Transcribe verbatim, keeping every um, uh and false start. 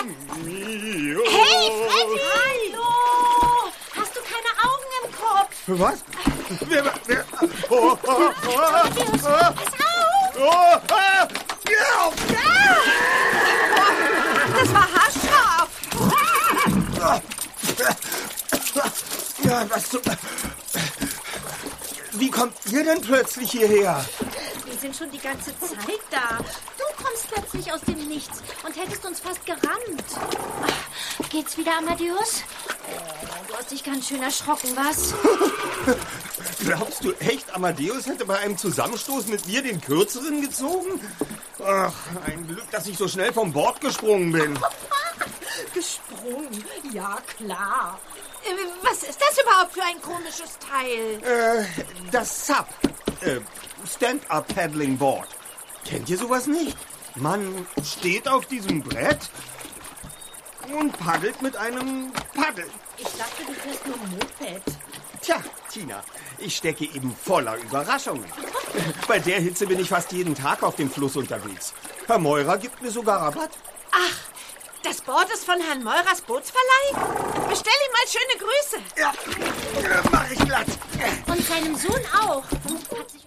Hey, Freddy! Hallo! Hast du keine Augen im Kopf? Was? Wer, wer? Oh, oh, oh, Amadeus, pass auf! oh, ah, ja. Das war haarscharf! Ja, was zu... Wie kommt ihr denn plötzlich hierher? Wir sind schon die ganze Zeit da. Du kommst plötzlich aus dem Nichts und hättest uns fast gerammt. Ach, geht's wieder, Amadeus? Oh, du hast dich ganz schön erschrocken, was? Glaubst du echt, Amadeus hätte bei einem Zusammenstoß mit mir den Kürzeren gezogen? Ach, ein Glück, dass ich so schnell vom Bord gesprungen bin. Gesprungen? Ja, klar. Äh, Was ist das überhaupt für ein komisches Teil? Äh, das S U P. Äh, Stand-Up-Paddling-Board. Kennt ihr sowas nicht? Man steht auf diesem Brett und paddelt mit einem Paddel. Ich dachte, du fährst nur Moped. Tja, Tina, ich stecke eben voller Überraschungen. Bei der Hitze bin ich fast jeden Tag auf dem Fluss unterwegs. Herr Meurer gibt mir sogar Rabatt. Ach, das Board ist von Herrn Meurers Bootsverleih? Bestell ihm mal schöne Grüße. Ja, mach ich glatt. Und seinem Sohn auch. Hat sich